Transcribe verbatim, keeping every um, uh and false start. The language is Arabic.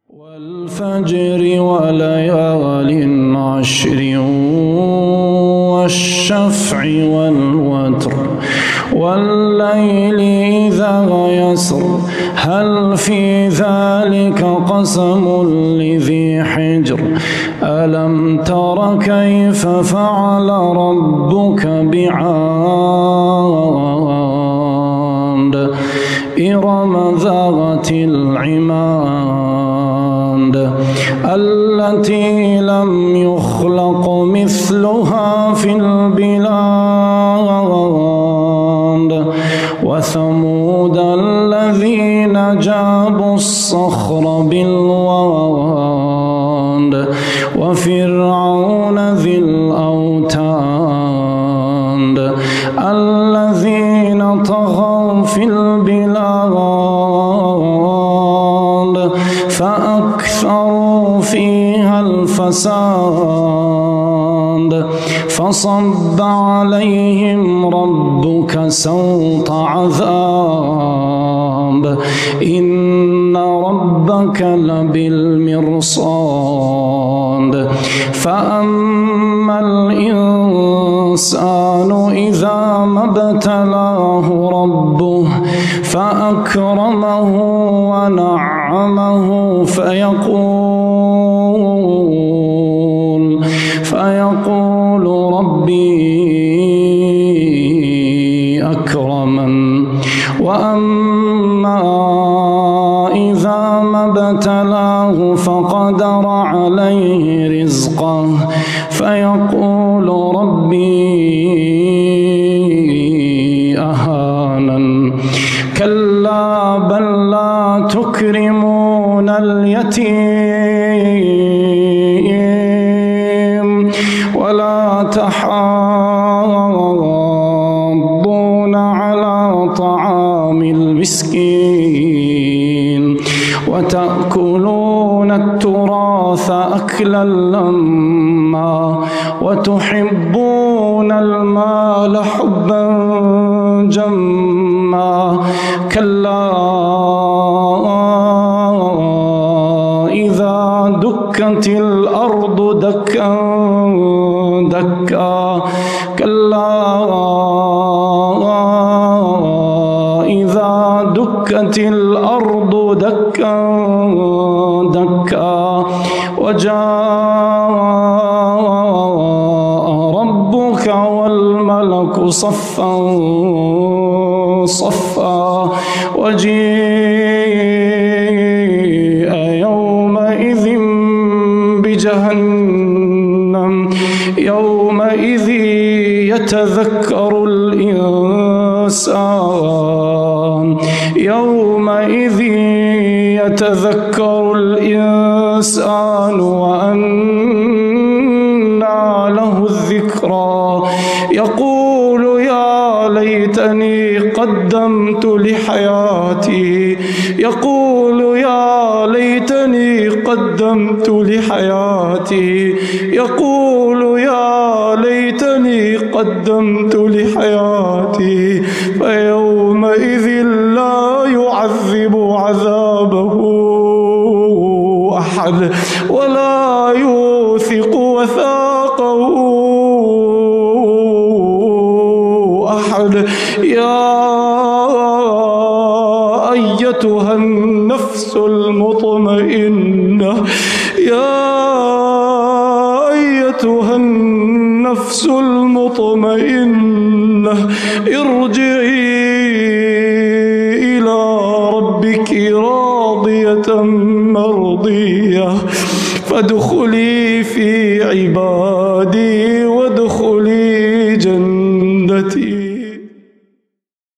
والفجر وليال عشر والشفع والوتر والليل إذا يسر هل في ذلك قسم لذي حجر ألم تر كيف فعل ربك بعاد إرم ذات العماد التي لم يخلق مثلها في البلاد وثمود الذين جابوا الصخر بالواد وفرعون ذي الأوتاد الذين طغوا في البلاد فأكثروا فيها الفساد فصب عليهم ربك سوط عذاب إن ربك لبالمرصاد فأما الإنسان إذا ما ابتلاه ربه فأكرمه ونعمه فيقول فيقول ربي أكرمن وأما إذا ما ابتلاه فقدر عليه رزقه فيقول ربي أهانن كلا بل لا تكرمون اليتيم ولا تحاضون على طعام المسكين وتأكلون التراث أكلا لما وتحبون المال حبا جما كلا إذا دكت الأرض دكا دكا كلا إذا دكت الأرض دكا دكا وجاء ربك والملك صفا صفا وجيء يومئذ بجهنم يومئذ يتذكر الإنسان يومئذ يتذكر الإنسان وأنى له الذكرى يقول يا ليتني قدمت لحياتي يقول يا ليتني قدمت لحياتي يقول يا ليتني قدمت لحياتي فيومئذ لا يعذب عذابه أحد ولا يوثق وثاقه أحد يا أيتها النفس المطمئنة يا أيتها النفس المطمئنة ارجعي إلى ربك راضية مرضية فادخلي في عبادي